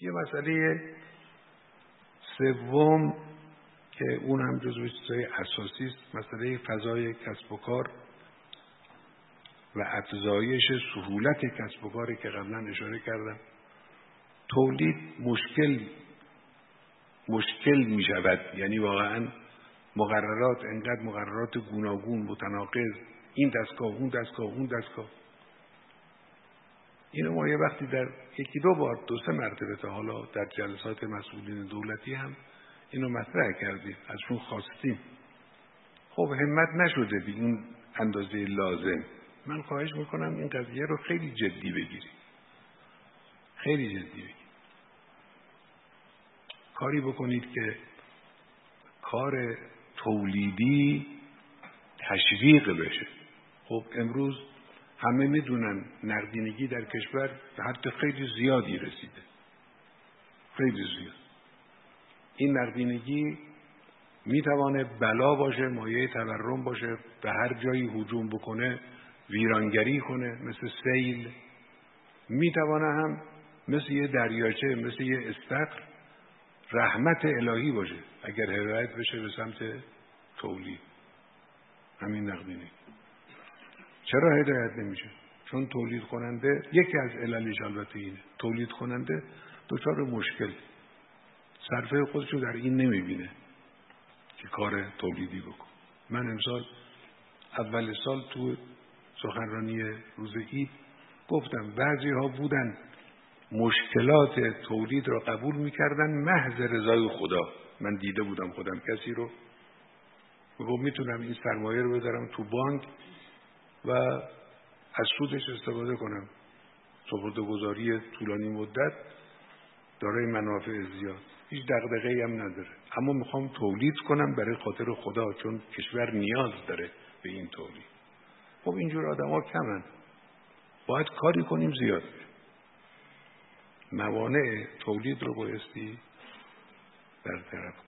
یه مسئله سوم که اون هم جزو چیزهای اساسی است، مسئله فضای کسب و کار و افزایش سهولت کسب و کاری که قبلا اشاره کردم. تولید مشکل می شود، یعنی واقعا مقررات، انقدر مقررات گوناگون متناقض، این دستگاه اون دستگاه اون دستگاه. اینو ما یه وقتی در یکی دو بار 2-3 مرتبه تا حالا در جلسات مسئولین دولتی هم اینو مطرح کردیم، ازشون خواستیم. خب همت نشده به این اندازه لازم. من خواهش میکنم این قضیه رو خیلی جدی بگیرید، خیلی جدی بگیرید. کاری بکنید که کار تولیدی تشویق بشه. خب امروز همه میدونن نقدینگی در کشور به حد خیلی زیادی رسیده، خیلی زیاد. این نقدینگی میتوانه بلا باشه، مایه تورم باشه، به هر جایی هجوم بکنه، ویرانگری کنه، مثل سیل. میتوانه هم مثل یه دریاچه، مثل یه استخر رحمت الهی باشه اگر هدایت بشه به سمت تولید. همین نقدینگی چرا هدایت نمیشه؟ چون تولید کننده، یکی از عللش البته اینه، تولید کننده دچار مشکل، صرفه خودشو در این نمیبینه که کار تولیدی بکن. من امسال اول سال تو سخنرانی روز عید گفتم بعضی ها بودن مشکلات تولید را قبول میکردن محض رضای خدا. من دیده بودم خودم کسی رو میگم میتونم این سرمایه رو بذارم تو بانک و از سودش استفاده کنم، سپرده‌گذاری طولانی مدت دارای منافع زیاد، هیچ دغدغه‌ای هم نداره، اما میخوام تولید کنم برای خاطر خدا، چون کشور نیاز داره به این تولید. خب اینجور آدم‌ها کمن، باید کاری کنیم زیاد. موانع تولید رو بایستی برطرف